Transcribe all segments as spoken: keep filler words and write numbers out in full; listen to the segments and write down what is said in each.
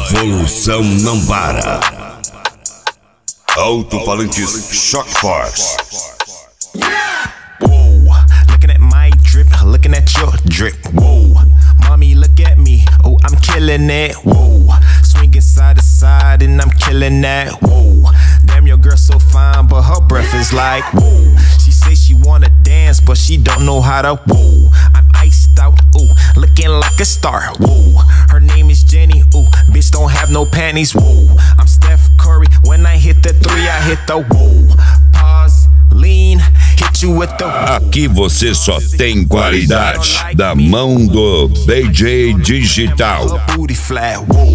evolução não para. Alto-falantes Shock Force. Whoa, looking at my drip, looking at your drip. Whoa, mommy, look at me. Oh, I'm killing it. Whoa, swinging side to side and I'm killing that. Whoa, damn, your girl so fine, but her breath is like whoa. She say she wanna dance, but she don't know how to. Whoa, I'm iced out. Ooh, looking like a star. Whoa, her name is Jenny. Ooh, bitch don't have no panties. Whoa, I'm Steph Curry. When I hit the three, I hit the whoa. Pause, lean, hit you with the. Aqui você só tem qualidade da mão do D J Digital. Booty flat. Whoa.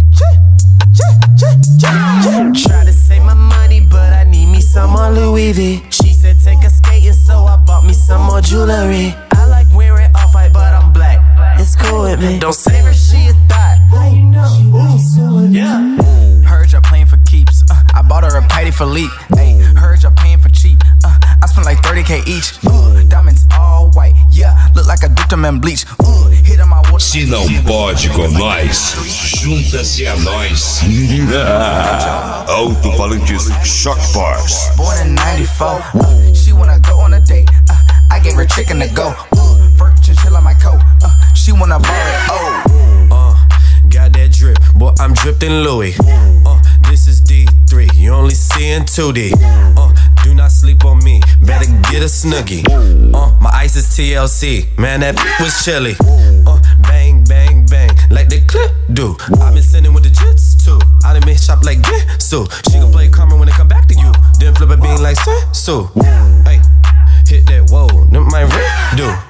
Try to save my money, but I need me some more Louis V. She said take a skating, so I bought me some more jewelry. I like wearing off-white, but I'm black. It's cool with me. Don't save her, she a thought. How you know? Yeah. Heard y'all playing for keeps. Uh, I bought her a Patty Philippe. Ay, heard y'all paying for cheap. Uh, I spent like thirty K each. Uh, diamonds all white. Yeah, look like I dipped them in bleach. Uh, hit on my water. Se não pode com nós, junta-se a nós. Alto-falantes Shock Force. Born in ninety-four. Uh, she wanna go on a date. Uh, I gave her chicken to go. Uh, First chinchilla on my coat. Uh, she wanna borrow it. Oh. Uh, got that drip, boy, I'm dripped in Louis. Uh, this is D three, you only see in two D. Uh, do not sleep on me, better get a Snuggie. Uh, my ice is T L C, man, that was chilly. Uh, bang, bang, bang, like the clip do. I been sending with the jits too. I done been shop like get so. She gon' play karma when it come back to you. Then flip a bean like so. Hey, hit that whoa, that my red do.